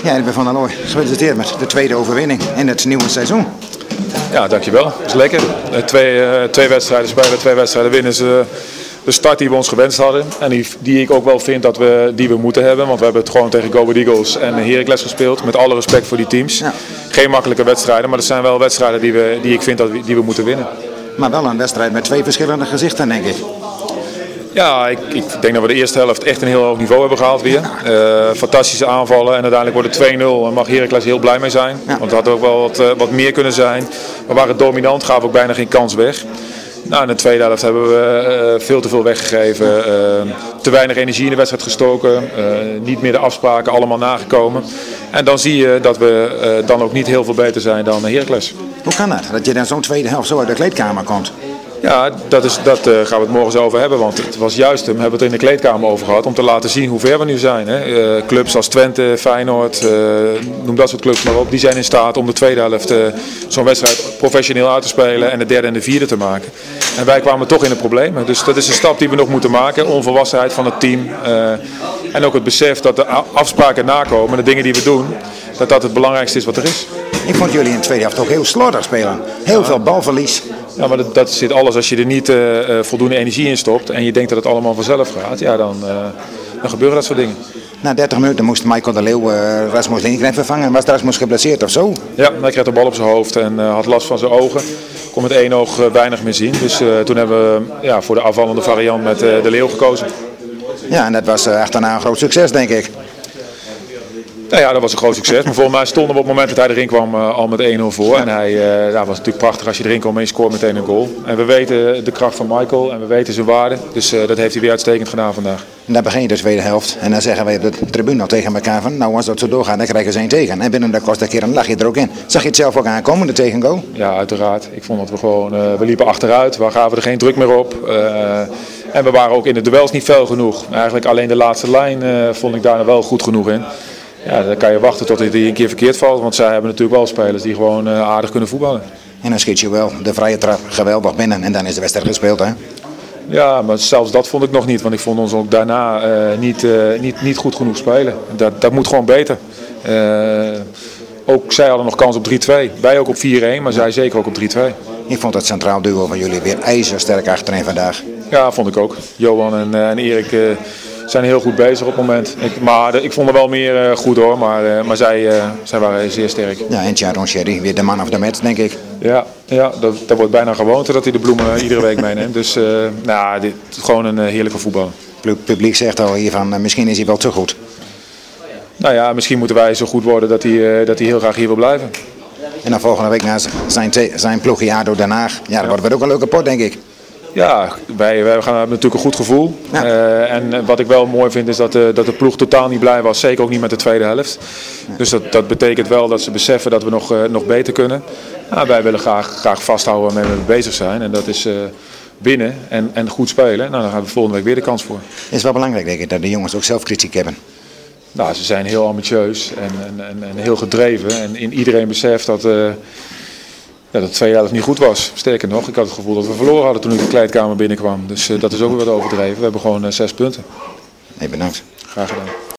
Ja, ik ben Van der Looy. Gefeliciteerd met de tweede overwinning in het nieuwe seizoen. Ja, dankjewel. Dat is lekker. Twee wedstrijden spelen, 2 wedstrijden winnen is de start die we ons gewenst hadden. En die ik ook wel vind dat die we moeten hebben. Want we hebben het gewoon tegen Go Ahead Eagles en Heracles gespeeld. Met alle respect voor die teams. Ja. Geen makkelijke wedstrijden, maar dat zijn wel wedstrijden die ik vind die we moeten winnen. Maar wel een wedstrijd met 2 verschillende gezichten, denk ik. Ja, ik denk dat we de eerste helft echt een heel hoog niveau hebben gehaald weer. Fantastische aanvallen en uiteindelijk wordt het 2-0 en mag Heracles heel blij mee zijn. Ja. Want het had ook wel wat meer kunnen zijn. We waren dominant, gaven ook bijna geen kans weg. Nou, in de tweede helft hebben we veel te veel weggegeven, te weinig energie in de wedstrijd gestoken, niet meer de afspraken allemaal nagekomen. En dan zie je dat we dan ook niet heel veel beter zijn dan Heracles. Hoe kan dat je dan zo'n tweede helft zo uit de kleedkamer komt? Ja, dat gaan we het morgen zo over hebben, want het was juist hem, hebben we het er in de kleedkamer over gehad, om te laten zien hoe ver we nu zijn. Hè. Clubs als Twente, Feyenoord, noem dat soort clubs maar op, die zijn in staat om de tweede helft zo'n wedstrijd professioneel uit te spelen en de derde en de vierde te maken. En wij kwamen toch in de problemen, dus dat is een stap die we nog moeten maken, onvolwassenheid van het team en ook het besef dat de afspraken nakomen, de dingen die we doen, dat het belangrijkste is wat er is. Ik vond jullie in de tweede helft ook heel slordig spelen, heel veel balverlies. Ja, maar dat zit alles als je er niet voldoende energie in stopt en je denkt dat het allemaal vanzelf gaat, ja, dan gebeuren dat soort dingen. Na 30 minuten moest Michael de Leeuw Rasmus Lindgren vervangen. Was Rasmus geblesseerd of zo? Ja, hij kreeg de bal op zijn hoofd en had last van zijn ogen. Kon met 1 oog weinig meer zien. Dus toen hebben we voor de aanvallende variant met de Leeuw gekozen. Ja, en dat was achterna een groot succes, denk ik. Nou ja, dat was een groot succes. Maar volgens mij stonden we op het moment dat hij erin kwam al met 1-0 voor. En dat was natuurlijk prachtig als je erin komt en je scoort meteen een goal. En we weten de kracht van Michael en we weten zijn waarde. Dus dat heeft hij weer uitstekend gedaan vandaag. En dan begin je de tweede helft. En dan zeggen wij op de tribune al tegen elkaar van, nou als dat zo doorgaat, dan krijgen ze 1 tegen. En binnen de kortste keer lag je er ook in. Zag je het zelf ook aankomen, de tegengoal? Ja, uiteraard. Ik vond dat we gewoon, we liepen achteruit. We gaven er geen druk meer op. En we waren ook in de duels niet fel genoeg. Eigenlijk alleen de laatste lijn vond ik daar wel goed genoeg in. Ja, dan kan je wachten tot hij een keer verkeerd valt. Want zij hebben natuurlijk wel spelers die gewoon aardig kunnen voetballen. En dan schiet je wel de vrije trap geweldig binnen en dan is de wedstrijd gespeeld, hè? Ja, maar zelfs dat vond ik nog niet. Want ik vond ons ook daarna niet goed genoeg spelen. Dat moet gewoon beter. Ook zij hadden nog kans op 3-2. Wij ook op 4-1, maar zij zeker ook op 3-2. Ik vond het centraal duo van jullie weer ijzersterk achterin vandaag. Ja, vond ik ook. Johan en Erik zijn heel goed bezig op het moment. Ik vond er wel meer goed hoor, maar zij waren zeer sterk. Ja, en Tjaron Sherry, weer de man of the match, denk ik. Ja, dat wordt bijna gewoonte dat hij de bloemen iedere week meeneemt. Dus dit is gewoon een heerlijke voetbal. Het publiek zegt al hiervan, misschien is hij wel te goed. Nou ja, misschien moeten wij zo goed worden dat hij heel graag hier wil blijven. En dan volgende week naar zijn ploegje ADO Den Haag. Ja, dat wordt weer ook een leuke pot, denk ik. Ja, wij hebben natuurlijk een goed gevoel. Ja. En wat ik wel mooi vind is dat de ploeg totaal niet blij was. Zeker ook niet met de tweede helft. Ja. Dus dat betekent wel dat ze beseffen dat we nog beter kunnen. Nou, wij willen graag vasthouden waarmee we bezig zijn. En dat is winnen en goed spelen. Nou, daar hebben we volgende week weer de kans voor. Het is wel belangrijk, denk ik, dat de jongens ook zelfkritiek hebben. Nou, ze zijn heel ambitieus en heel gedreven. En iedereen beseft dat de tweede helft niet goed was. Sterker nog, ik had het gevoel dat we verloren hadden toen ik de kleedkamer binnenkwam. Dus dat is ook weer wat overdreven. We hebben gewoon 6 punten. Nee, bedankt. Graag gedaan.